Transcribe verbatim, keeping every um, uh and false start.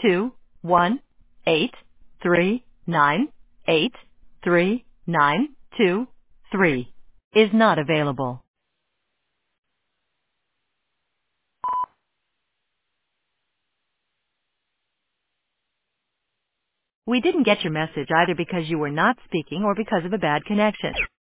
two one eight three nine eight three nine two three is not available. We didn't get your message either because you were not speaking or because of a bad connection.